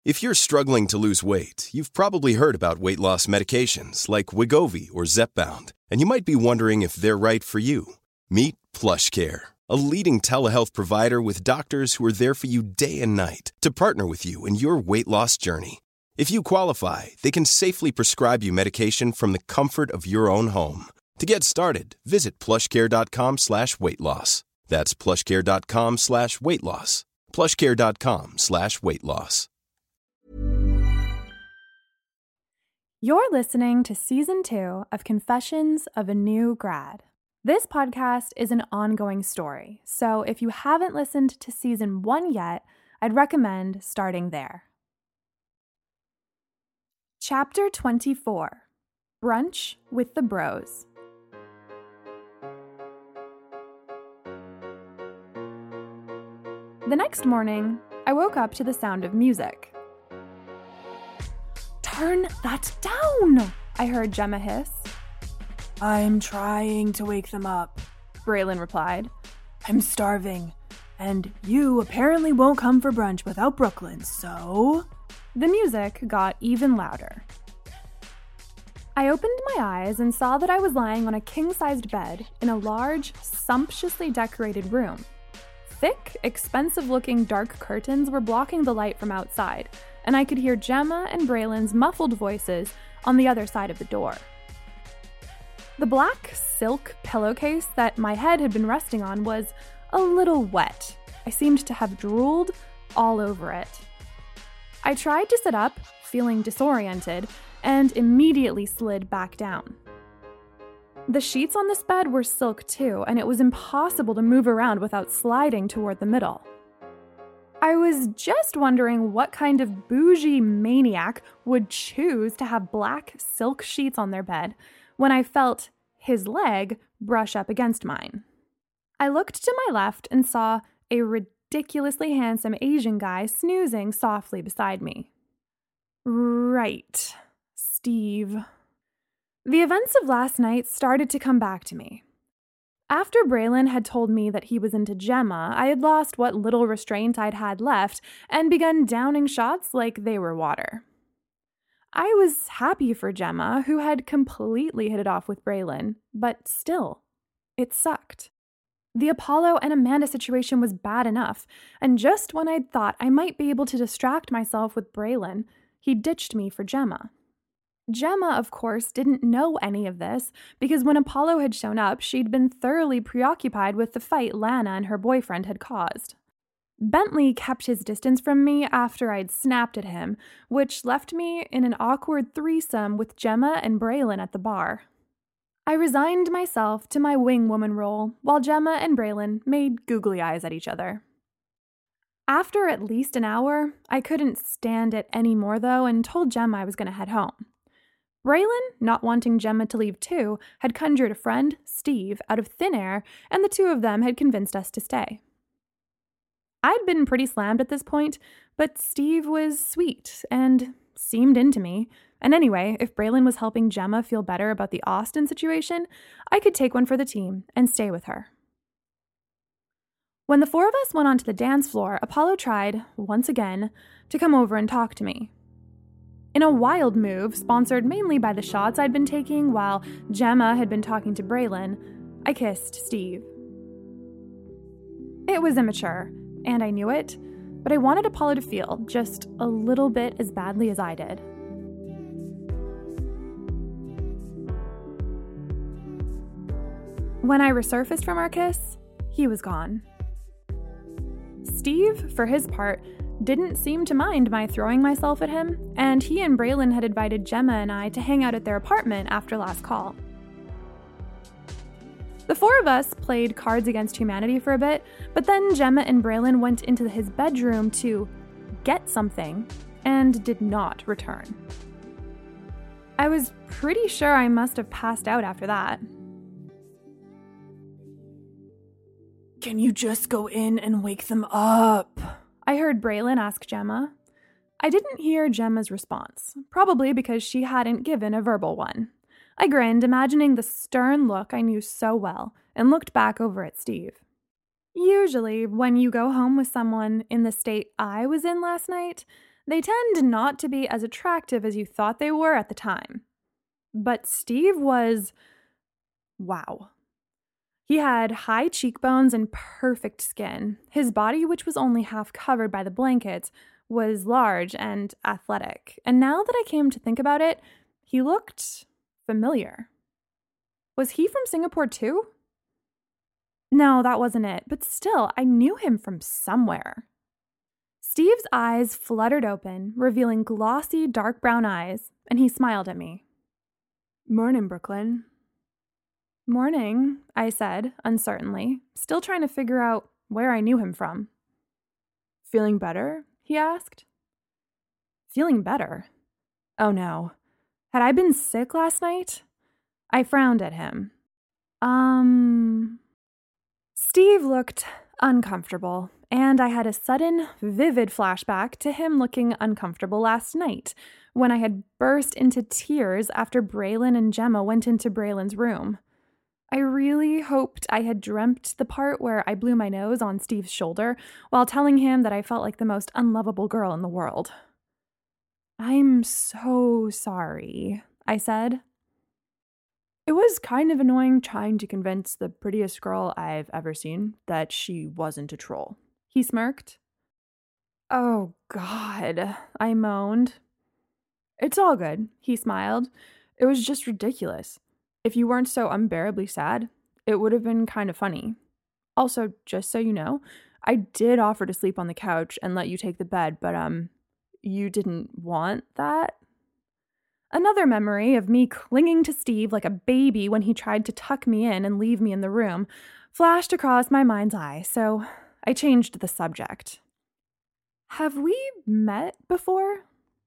If you're struggling to lose weight, you've probably heard about weight loss medications like Wegovy or Zepbound, and you might be wondering if they're right for you. Meet PlushCare, a leading telehealth provider with doctors who are there for you day and night to partner with you in your weight loss journey. If you qualify, they can safely prescribe you medication from the comfort of your own home. To get started, visit plushcare.com/weightloss. That's plushcare.com/weightloss. plushcare.com/weightloss. You're listening to Season 2 of Confessions of a New Grad. This podcast is an ongoing story, so if you haven't listened to Season 1 yet, I'd recommend starting there. Chapter 24, Brunch with the Bros. The next morning, I woke up to the sound of music. "Turn that down!" I heard Gemma hiss. "I'm trying to wake them up," Braylon replied. "I'm starving, and you apparently won't come for brunch without Brooklyn, so..." The music got even louder. I opened my eyes and saw that I was lying on a king-sized bed in a large, sumptuously decorated room. Thick, expensive-looking dark curtains were blocking the light from outside, and I could hear Gemma and Braylon's muffled voices on the other side of the door. The black silk pillowcase that my head had been resting on was a little wet. I seemed to have drooled all over it. I tried to sit up, feeling disoriented, and immediately slid back down. The sheets on this bed were silk too, and it was impossible to move around without sliding toward the middle. I was just wondering what kind of bougie maniac would choose to have black silk sheets on their bed when I felt his leg brush up against mine. I looked to my left and saw a ridiculously handsome Asian guy snoozing softly beside me. Right, Steve. The events of last night started to come back to me. After Braylon had told me that he was into Gemma, I had lost what little restraint I'd had left and begun downing shots like they were water. I was happy for Gemma, who had completely hit it off with Braylon, but still, it sucked. The Apollo and Amanda situation was bad enough, and just when I'd thought I might be able to distract myself with Braylon, he ditched me for Gemma. Gemma, of course, didn't know any of this, because when Apollo had shown up, she'd been thoroughly preoccupied with the fight Lana and her boyfriend had caused. Bentley kept his distance from me after I'd snapped at him, which left me in an awkward threesome with Gemma and Braylon at the bar. I resigned myself to my wing woman role, while Gemma and Braylon made googly eyes at each other. After at least an hour, I couldn't stand it anymore though, and told Gemma I was going to head home. Braylon, not wanting Gemma to leave too, had conjured a friend, Steve, out of thin air, and the two of them had convinced us to stay. I'd been pretty slammed at this point, but Steve was sweet and seemed into me. And anyway, if Braylon was helping Gemma feel better about the Austin situation, I could take one for the team and stay with her. When the four of us went onto the dance floor, Apollo tried, once again, to come over and talk to me. In a wild move, sponsored mainly by the shots I'd been taking while Gemma had been talking to Braylon, I kissed Steve. It was immature, and I knew it, but I wanted Apollo to feel just a little bit as badly as I did. When I resurfaced from our kiss, he was gone. Steve, for his part, didn't seem to mind my throwing myself at him, and he and Braylon had invited Gemma and I to hang out at their apartment after last call. The four of us played Cards Against Humanity for a bit, but then Gemma and Braylon went into his bedroom to get something and did not return. I was pretty sure I must have passed out after that. "Can you just go in and wake them up?" I heard Braylon ask Gemma. I didn't hear Gemma's response, probably because she hadn't given a verbal one. I grinned, imagining the stern look I knew so well, and looked back over at Steve. Usually, when you go home with someone in the state I was in last night, They tend not to be as attractive as you thought they were at the time. But Steve was, wow. He had high cheekbones and perfect skin. His body, which was only half covered by the blankets, was large and athletic. And now that I came to think about it, he looked familiar. Was he from Singapore too? No, that wasn't it, but still, I knew him from somewhere. Steve's eyes fluttered open, revealing glossy, dark brown eyes, and he smiled at me. Morning, Brooklyn. Morning, I said, uncertainly, still trying to figure out where I knew him from. Feeling better? He asked. Feeling better? Oh no. Had I been sick last night? I frowned at him. Steve looked uncomfortable, and I had a sudden, vivid flashback to him looking uncomfortable last night, when I had burst into tears after Braylon and Gemma went into Braylon's room. I really hoped I had dreamt the part where I blew my nose on Steve's shoulder while telling him that I felt like the most unlovable girl in the world. I'm so sorry, I said. It was kind of annoying trying to convince the prettiest girl I've ever seen that she wasn't a troll. He smirked. Oh, God, I moaned. It's all good, he smiled. It was just ridiculous. If you weren't so unbearably sad, it would have been kind of funny. Also, just so you know, I did offer to sleep on the couch and let you take the bed, but, you didn't want that? Another memory of me clinging to Steve like a baby when he tried to tuck me in and leave me in the room flashed across my mind's eye, so I changed the subject. Have we met before?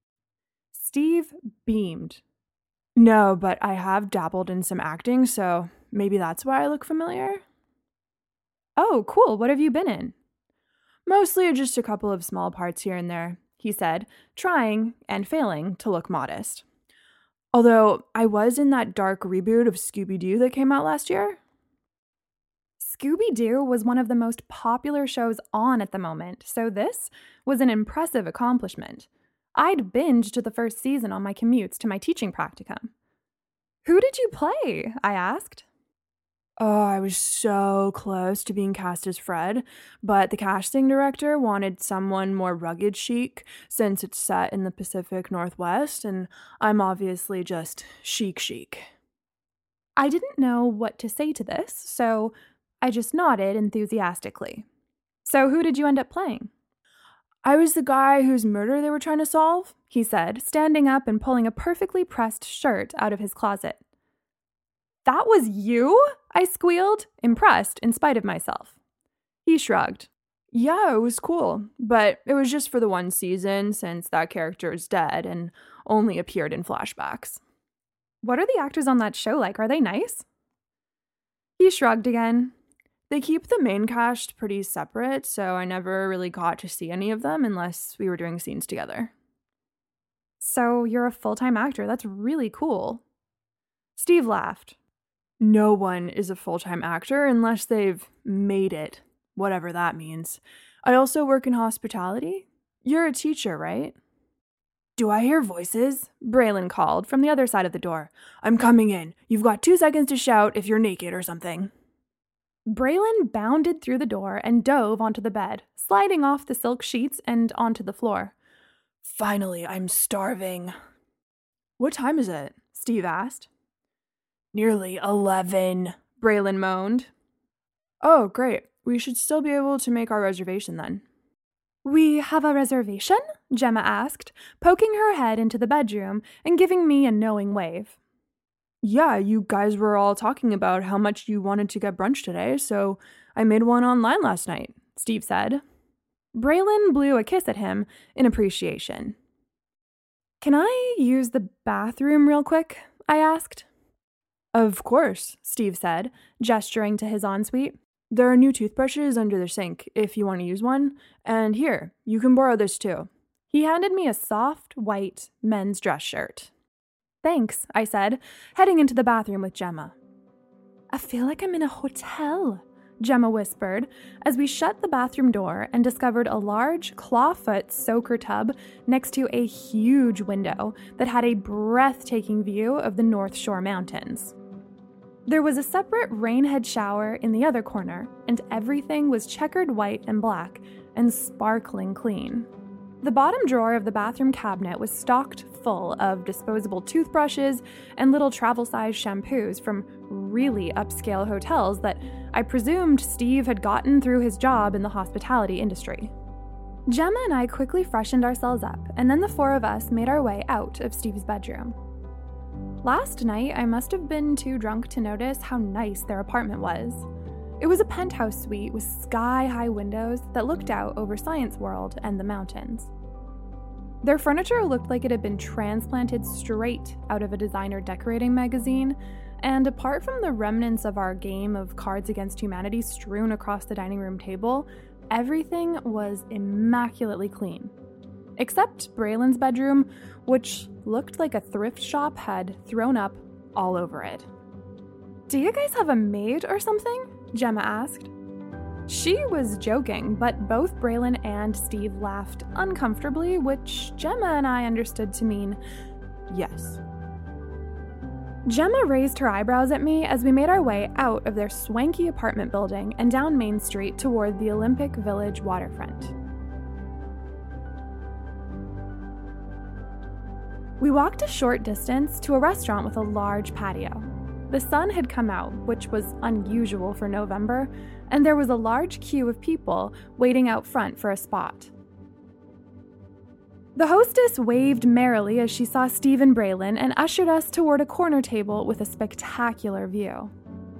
Steve beamed. No, but I have dabbled in some acting, so maybe that's why I look familiar. Oh, cool. What have you been in? Mostly just a couple of small parts here and there, he said, trying and failing to look modest. Although I was in that dark reboot of Scooby-Doo that came out last year. Scooby-Doo was one of the most popular shows on at the moment, so this was an impressive accomplishment. I'd binged the first season on my commutes to my teaching practicum. Who did you play? I asked. Oh, I was so close to being cast as Fred, but the casting director wanted someone more rugged chic since it's set in the Pacific Northwest, and I'm obviously just chic. I didn't know what to say to this, so I just nodded enthusiastically. So who did you end up playing? I was the guy whose murder they were trying to solve, he said, standing up and pulling a perfectly pressed shirt out of his closet. That was you? I squealed, impressed in spite of myself. He shrugged. Yeah, it was cool, but it was just for the one season since that character is dead and only appeared in flashbacks. What are the actors on that show like? Are they nice? He shrugged again. They keep the main cast pretty separate, so I never really got to see any of them unless we were doing scenes together. So you're a full-time actor. That's really cool. Steve laughed. No one is a full-time actor unless they've made it, whatever that means. I also work in hospitality. You're a teacher, right? Do I hear voices? Braylon called from the other side of the door. I'm coming in. You've got 2 seconds to shout if you're naked or something. Braylon bounded through the door and dove onto the bed, sliding off the silk sheets and onto the floor. Finally, I'm starving. What time is it? Steve asked. Nearly 11, Braylon moaned. Oh, great. We should still be able to make our reservation then. We have a reservation? Gemma asked, poking her head into the bedroom and giving me a knowing wave. Yeah, you guys were all talking about how much you wanted to get brunch today, so I made one online last night, Steve said. Braylon blew a kiss at him in appreciation. Can I use the bathroom real quick? I asked. Of course, Steve said, gesturing to his ensuite. There are new toothbrushes under the sink if you want to use one, and here, you can borrow this too. He handed me a soft, white men's dress shirt. Thanks, I said, heading into the bathroom with Gemma. I feel like I'm in a hotel, Gemma whispered, as we shut the bathroom door and discovered a large clawfoot soaker tub next to a huge window that had a breathtaking view of the North Shore Mountains. There was a separate rainhead shower in the other corner, and everything was checkered white and black and sparkling clean. The bottom drawer of the bathroom cabinet was stocked full of disposable toothbrushes and little travel-sized shampoos from really upscale hotels that I presumed Steve had gotten through his job in the hospitality industry. Gemma and I quickly freshened ourselves up, and then the four of us made our way out of Steve's bedroom. Last night, I must have been too drunk to notice how nice their apartment was. It was a penthouse suite with sky-high windows that looked out over Science World and the mountains. Their furniture looked like it had been transplanted straight out of a designer decorating magazine, and apart from the remnants of our game of Cards Against Humanity strewn across the dining room table, everything was immaculately clean. Except Braylon's bedroom, which looked like a thrift shop had thrown up all over it. "Do you guys have a maid or something?" Gemma asked. She was joking, but both Braylon and Steve laughed uncomfortably, which Gemma and I understood to mean yes. Gemma raised her eyebrows at me as we made our way out of their swanky apartment building and down Main Street toward the Olympic Village waterfront. We walked a short distance to a restaurant with a large patio. The sun had come out, which was unusual for November, and there was a large queue of people waiting out front for a spot. The hostess waved merrily as she saw Steve and Braylon and ushered us toward a corner table with a spectacular view.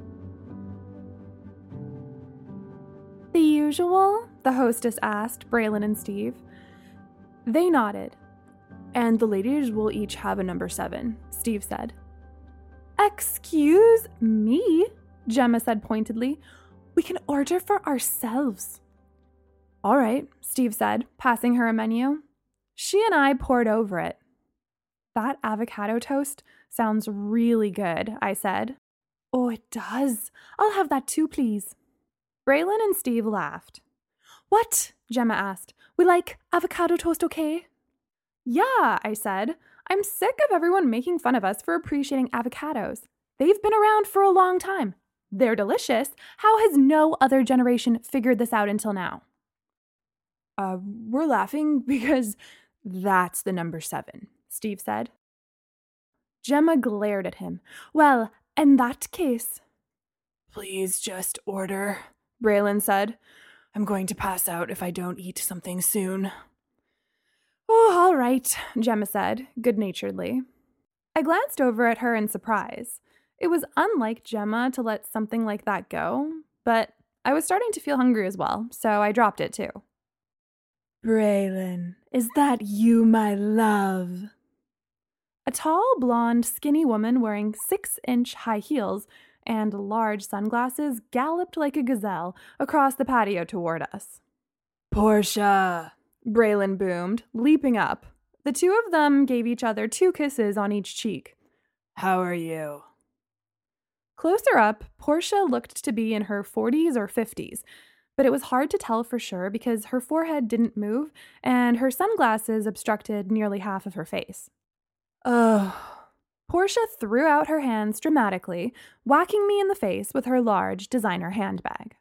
"The usual?" the hostess asked Braylon and Steve. They nodded. "And the ladies will each have a number 7, Steve said. "Excuse me," Gemma said pointedly. "We can order for ourselves." "All right," Steve said, passing her a menu. She and I pored over it. "That avocado toast sounds really good," I said. "Oh, it does. I'll have that too, please." Braylon and Steve laughed. "What?" Gemma asked. "We like avocado toast, okay?" "Yeah," I said. "I'm sick of everyone making fun of us for appreciating avocados. They've been around for a long time. They're delicious. How has no other generation figured this out until now?" We're laughing because that's the number 7, Steve said. Gemma glared at him. "Well, in that case..." "Please just order," Braylon said. "I'm going to pass out if I don't eat something soon." "Oh, all right," Gemma said, good-naturedly. I glanced over at her in surprise. It was unlike Gemma to let something like that go, but I was starting to feel hungry as well, so I dropped it too. "Braylon, is that you, my love?" A tall, blonde, skinny woman wearing 6-inch high heels and large sunglasses galloped like a gazelle across the patio toward us. "Portia!" Braylon boomed, leaping up. The two of them gave each other 2 kisses on each cheek. "How are you?" Closer up, Portia looked to be in her 40s or 50s, but it was hard to tell for sure because her forehead didn't move and her sunglasses obstructed nearly half of her face. "Oh." Portia threw out her hands dramatically, whacking me in the face with her large designer handbag.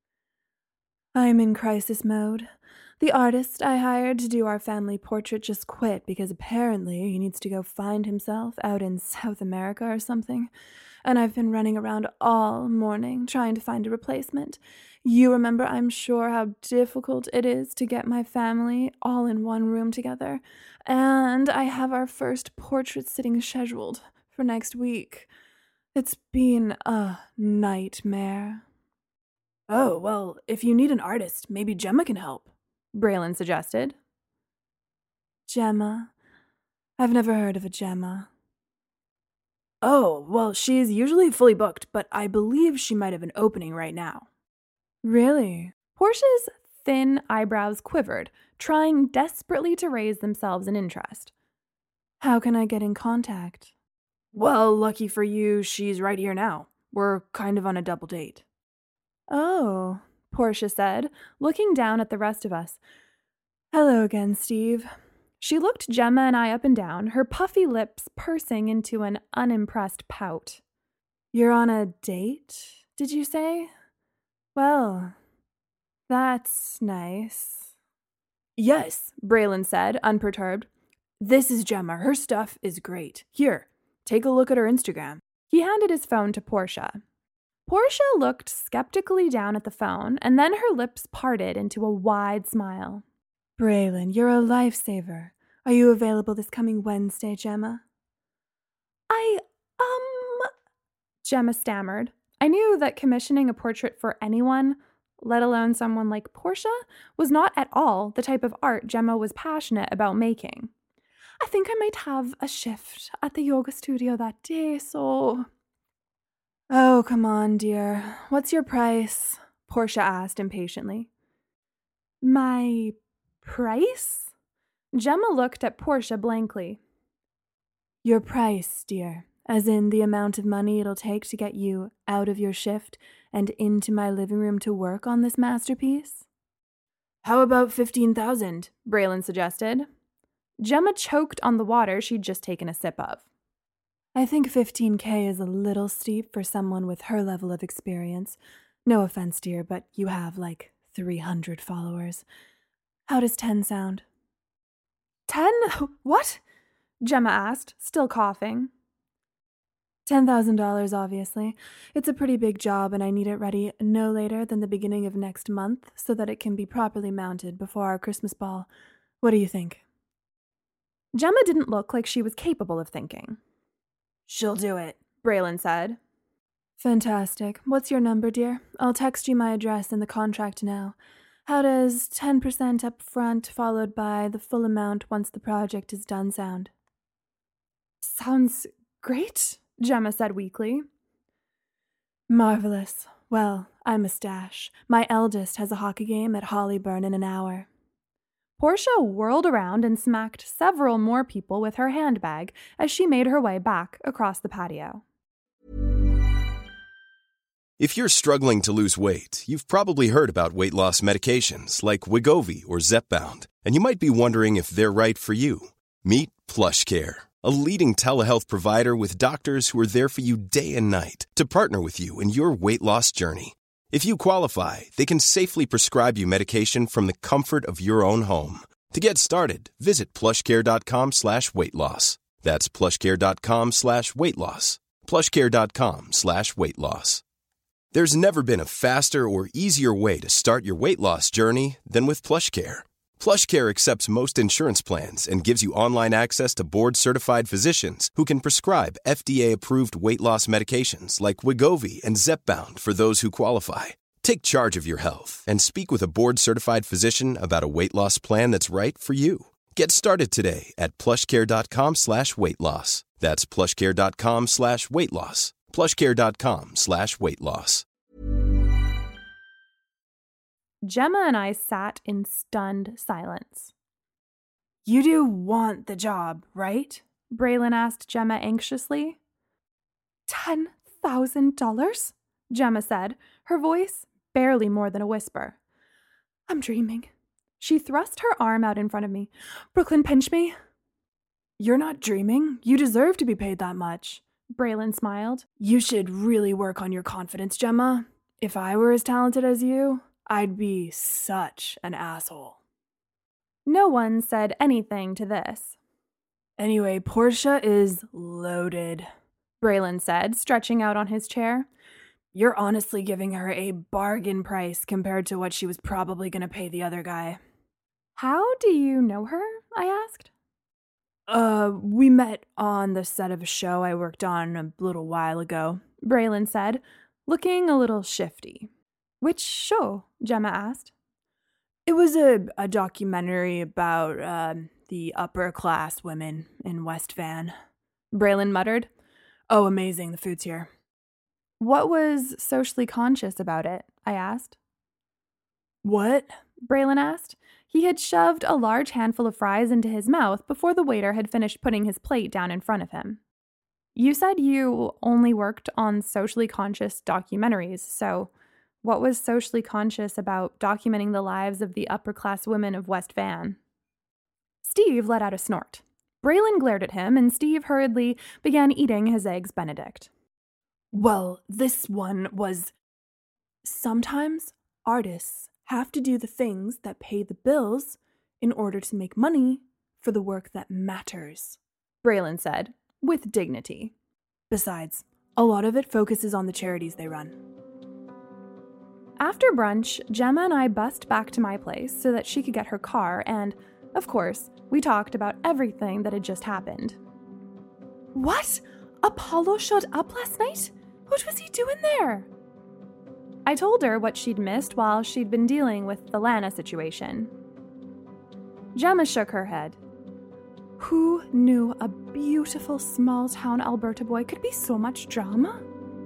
"I'm in crisis mode. The artist I hired to do our family portrait just quit because apparently he needs to go find himself out in South America or something. And I've been running around all morning trying to find a replacement. You remember, I'm sure, how difficult it is to get my family all in one room together. And I have our first portrait sitting scheduled for next week. It's been a nightmare." "Oh, well, if you need an artist, maybe Gemma can help," Braylon suggested. "Gemma? I've never heard of a Gemma." "Oh, well, she's usually fully booked, but I believe she might have an opening right now." "Really?" Portia's thin eyebrows quivered, trying desperately to raise themselves in interest. "How can I get in contact?" "Well, lucky for you, she's right here now. We're kind of on a double date." Oh, Portia said, looking down at the rest of us. Hello again, Steve. She looked Gemma and I up and down, her puffy lips pursing into an unimpressed pout. You're on a date, did you say? Well, that's nice. Yes, Braylon said, unperturbed. This is Gemma. Her stuff is great. Here, take a look at her Instagram. He handed his phone to Portia. Portia looked skeptically down at the phone, and then her lips parted into a wide smile. Braylon, you're a lifesaver. Are you available this coming Wednesday, Gemma? Gemma stammered. I knew that commissioning a portrait for anyone, let alone someone like Portia, was not at all the type of art Gemma was passionate about making. I think I might have a shift at the yoga studio that day, so... Oh, come on, dear. What's your price? Portia asked impatiently. My price? Gemma looked at Portia blankly. Your price, dear, as in the amount of money it'll take to get you out of your shift and into my living room to work on this masterpiece? How about 15,000? Braylon suggested. Gemma choked on the water she'd just taken a sip of. I think 15K is a little steep for someone with her level of experience. No offense, dear, but you have like 300 followers. How does 10 sound? 10? What? Gemma asked, still coughing. $10,000, obviously. It's a pretty big job, and I need it ready no later than the beginning of next month so that it can be properly mounted before our Christmas ball. What do you think? Gemma didn't look like she was capable of thinking. She'll do it, Braylon said. Fantastic. What's your number, dear? I'll text you my address and the contract now. How does 10% up front followed by the full amount once the project is done sound? Sounds great, Gemma said weakly. Marvelous. Well, I'm a stash. My eldest has a hockey game at Hollyburn in an hour. Portia whirled around and smacked several more people with her handbag as she made her way back across the patio. If you're struggling to lose weight, you've probably heard about weight loss medications like Wegovy or Zepbound, and you might be wondering if they're right for you. Meet PlushCare, a leading telehealth provider with doctors who are there for you day and night to partner with you in your weight loss journey. If you qualify, they can safely prescribe you medication from the comfort of your own home. To get started, visit plushcare.com/weightloss. That's plushcare.com/weightloss. plushcare.com/weightloss. There's never been a faster or easier way to start your weight loss journey than with PlushCare. PlushCare accepts most insurance plans and gives you online access to board-certified physicians who can prescribe FDA-approved weight loss medications like Wegovy and Zepbound for those who qualify. Take charge of your health and speak with a board-certified physician about a weight loss plan that's right for you. Get started today at plushcare.com/weightloss. That's plushcare.com/weightloss. plushcare.com/weightloss. Gemma and I sat in stunned silence. You do want the job, right? Braylon asked Gemma anxiously. $10,000? Gemma said, her voice barely more than a whisper. I'm dreaming. She thrust her arm out in front of me. Brooklyn, pinch me. You're not dreaming. You deserve to be paid that much. Braylon smiled. You should really work on your confidence, Gemma. If I were as talented as you, I'd be such an asshole. No one said anything to this. Anyway, Portia is loaded, Braylon said, stretching out on his chair. You're honestly giving her a bargain price compared to what she was probably going to pay the other guy. How do you know her? I asked. We met on the set of a show I worked on a little while ago, Braylon said, looking a little shifty. Which show? Gemma asked. It was a documentary about the upper-class women in West Van. Braylon muttered. Oh, amazing, the food's here. What was socially conscious about it? I asked. What? Braylon asked. He had shoved a large handful of fries into his mouth before the waiter had finished putting his plate down in front of him. You said you only worked on socially conscious documentaries, so What was socially conscious about documenting the lives of the upper-class women of West Van? Steve let out a snort. Braylon glared at him, and Steve hurriedly began eating his Eggs Benedict. Well, this one was... Sometimes artists have to do the things that pay the bills in order to make money for the work that matters, Braylon said, with dignity. Besides, a lot of it focuses on the charities they run. After brunch, Gemma and I bussed back to my place so that she could get her car, and, of course, we talked about everything that had just happened. What? Apollo showed up last night? What was he doing there? I told her what she'd missed while she'd been dealing with the Lana situation. Gemma shook her head. Who knew a beautiful small-town Alberta boy could be so much drama?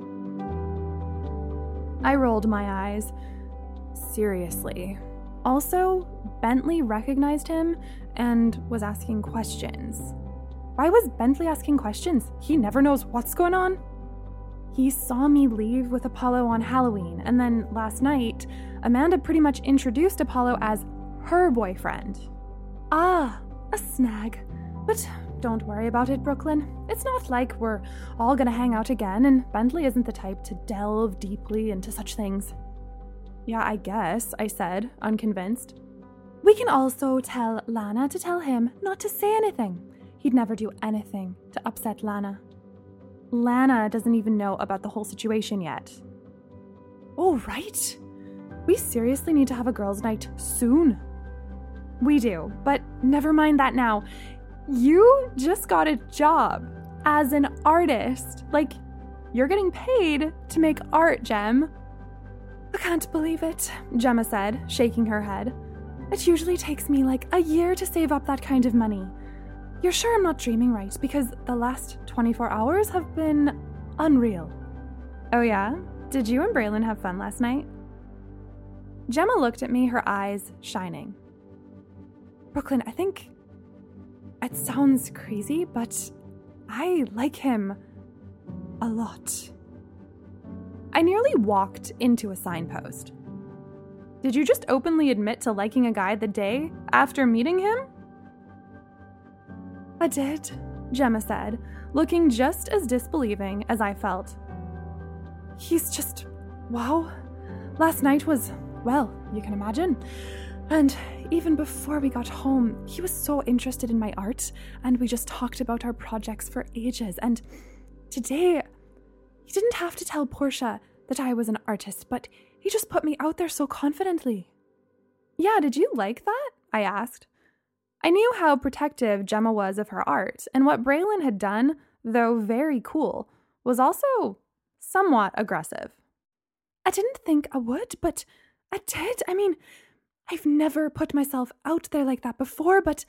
I rolled my eyes. Seriously. Also, Bentley recognized him and was asking questions. Why was Bentley asking questions? He never knows what's going on. He saw me leave with Apollo on Halloween, and then last night, Amanda pretty much introduced Apollo as her boyfriend. Ah, a snag. But don't worry about it, Brooklyn. It's not like we're all gonna hang out again, and Bentley isn't the type to delve deeply into such things. Yeah, I guess, I said, unconvinced. We can also tell Lana to tell him not to say anything. He'd never do anything to upset Lana. Lana doesn't even know about the whole situation yet. Oh, right. We seriously need to have a girls' night soon. We do, but never mind that now. You just got a job as an artist. Like, you're getting paid to make art, Gem. I can't believe it, Gemma said, shaking her head. It usually takes me like a year to save up that kind of money. You're sure I'm not dreaming right, because the last 24 hours have been unreal. Oh yeah? Did you and Braylon have fun last night? Gemma looked at me, her eyes shining. Brooklyn, I think it sounds crazy, but I like him a lot. I nearly walked into a signpost. Did you just openly admit to liking a guy the day after meeting him? I did, Gemma said, looking just as disbelieving as I felt. He's just, wow. Last night was, well, you can imagine. And even before we got home, he was so interested in my art, and we just talked about our projects for ages. And today, he didn't have to tell Portia that I was an artist, but he just put me out there so confidently. Yeah, did you like that? I asked. I knew how protective Gemma was of her art, and what Braylon had done, though very cool, was also somewhat aggressive. I didn't think I would, but I did. I mean, I've never put myself out there like that before, but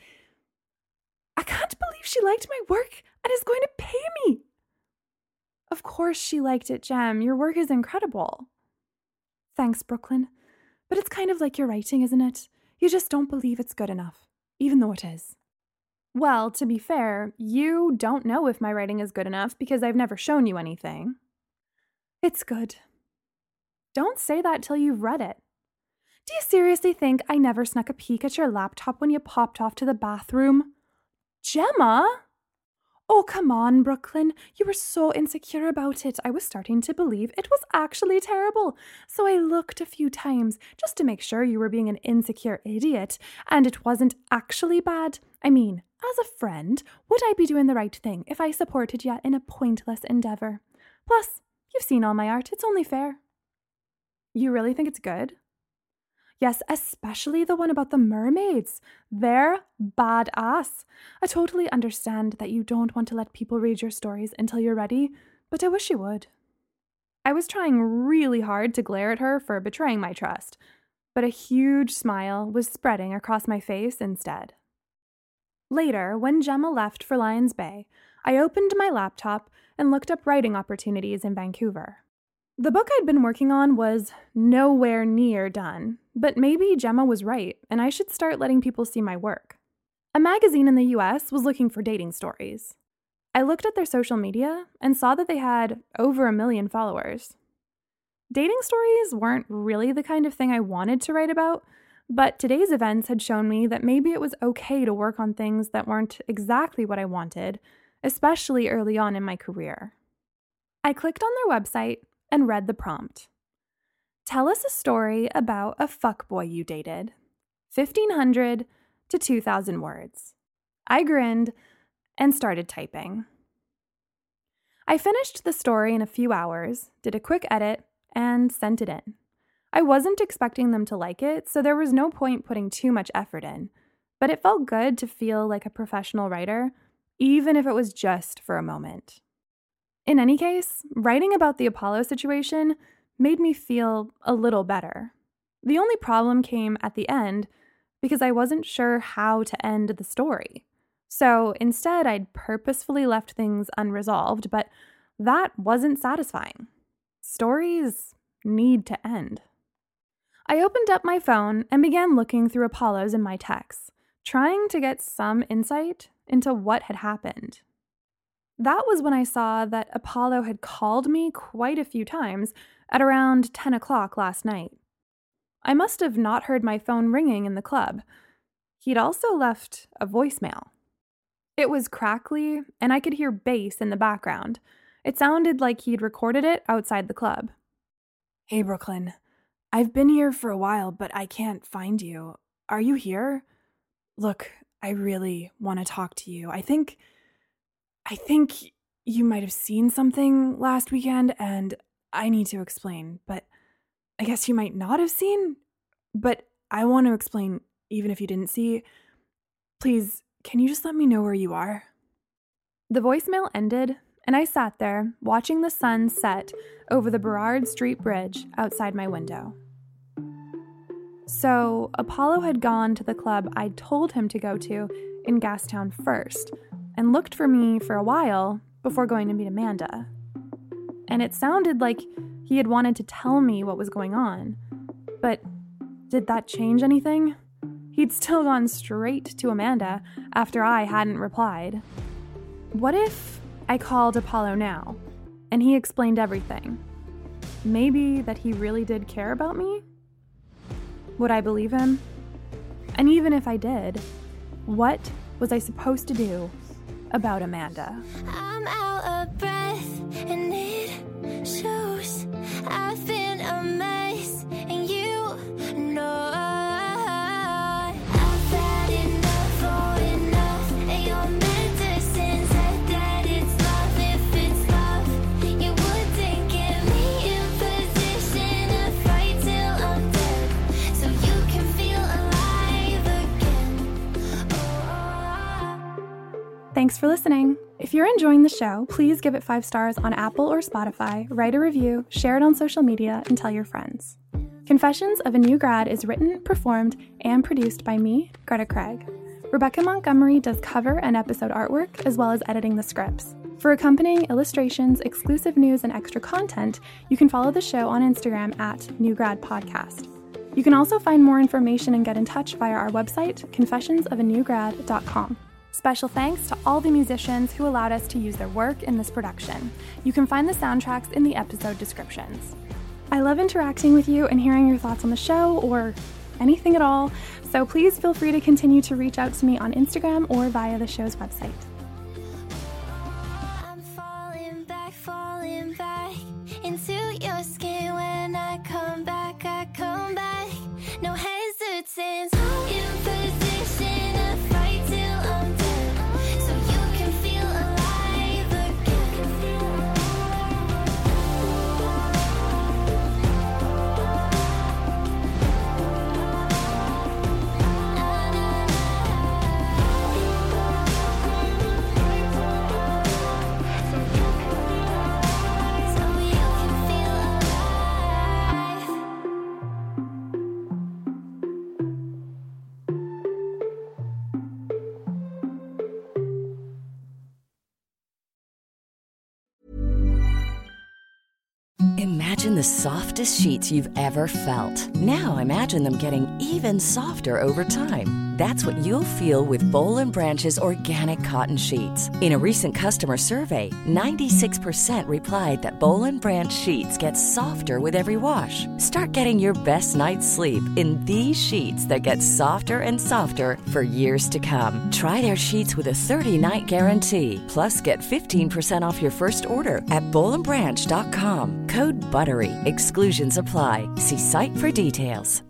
I can't believe she liked my work and is going to pay me. Of course she liked it, Gem. Your work is incredible. Thanks, Brooklyn. But it's kind of like your writing, isn't it? You just don't believe it's good enough, even though it is. Well, to be fair, you don't know if my writing is good enough because I've never shown you anything. It's good. Don't say that till you've read it. Do you seriously think I never snuck a peek at your laptop when you popped off to the bathroom? Gemma! Oh, come on, Brooklyn. You were so insecure about it. I was starting to believe it was actually terrible. So I looked a few times just to make sure you were being an insecure idiot and it wasn't actually bad. I mean, as a friend, would I be doing the right thing if I supported you in a pointless endeavor? Plus, you've seen all my art. It's only fair. You really think it's good? Yes, especially the one about the mermaids. They're badass. I totally understand that you don't want to let people read your stories until you're ready, but I wish you would. I was trying really hard to glare at her for betraying my trust, but a huge smile was spreading across my face instead. Later, when Gemma left for Lions Bay, I opened my laptop and looked up writing opportunities in Vancouver. The book I'd been working on was nowhere near done, but maybe Gemma was right, and I should start letting people see my work. A magazine in the US was looking for dating stories. I looked at their social media and saw that they had over 1 million followers. Dating stories weren't really the kind of thing I wanted to write about, but today's events had shown me that maybe it was okay to work on things that weren't exactly what I wanted, especially early on in my career. I clicked on their website and read the prompt. Tell us a story about a fuckboy you dated. 1,500 to 2,000 words. I grinned and started typing. I finished the story in a few hours, did a quick edit, and sent it in. I wasn't expecting them to like it, so there was no point putting too much effort in, but it felt good to feel like a professional writer, even if it was just for a moment. In any case, writing about the Apollo situation made me feel a little better. The only problem came at the end because I wasn't sure how to end the story. So instead, I'd purposefully left things unresolved, but that wasn't satisfying. Stories need to end. I opened up my phone and began looking through Apollo's in my texts, trying to get some insight into what had happened. That was when I saw that Apollo had called me quite a few times at around 10 o'clock last night. I must have not heard my phone ringing in the club. He'd also left a voicemail. It was crackly, and I could hear bass in the background. It sounded like he'd recorded it outside the club. Hey, Brooklyn. I've been here for a while, but I can't find you. Are you here? Look, I really want to talk to you. I think you might have seen something last weekend, and I need to explain, but I guess you might not have seen, but I want to explain even if you didn't see. Please, can you just let me know where you are? The voicemail ended, and I sat there watching the sun set over the Burrard Street Bridge outside my window. So, Apollo had gone to the club I'd told him to go to in Gastown first, and looked for me for a while before going to meet Amanda. And it sounded like he had wanted to tell me what was going on. But did that change anything? He'd still gone straight to Amanda after I hadn't replied. What if I called Apollo now, and he explained everything? Maybe that he really did care about me? Would I believe him? And even if I did, what was I supposed to do about Amanda? I'm out of breath and it shows. I've been a mess and you know I've had enough and your medicine said that it's love. If it's love, you wouldn't get me in position to fight till I'm dead, so you can feel alive again. Thanks for listening. If you're enjoying the show, please give it 5 stars on Apple or Spotify, write a review, share it on social media, and tell your friends. Confessions of a New Grad is written, performed, and produced by me, Greta Craig. Rebecca Montgomery does cover and episode artwork, as well as editing the scripts. For accompanying illustrations, exclusive news, and extra content, you can follow the show on Instagram at New Grad Podcast. You can also find more information and get in touch via our website, confessionsofanewgrad.com. Special thanks to all the musicians who allowed us to use their work in this production. You can find the soundtracks in the episode descriptions. I love interacting with you and hearing your thoughts on the show or anything at all, so please feel free to continue to reach out to me on Instagram or via the show's website. I'm falling back into your skin. When I come back, no hesitance. In position to fight till I'm dead, so you can feel alive Imagine the softest sheets you've ever felt. Now imagine them getting even softer over time. That's what you'll feel with Boll & Branch's organic cotton sheets. In a recent customer survey, 96% replied that Boll & Branch sheets get softer with every wash. Start getting your best night's sleep in these sheets that get softer and softer for years to come. Try their sheets with a 30-night guarantee. Plus, get 15% off your first order at bollandbranch.com. Code BUTTERY. Exclusions apply. See site for details.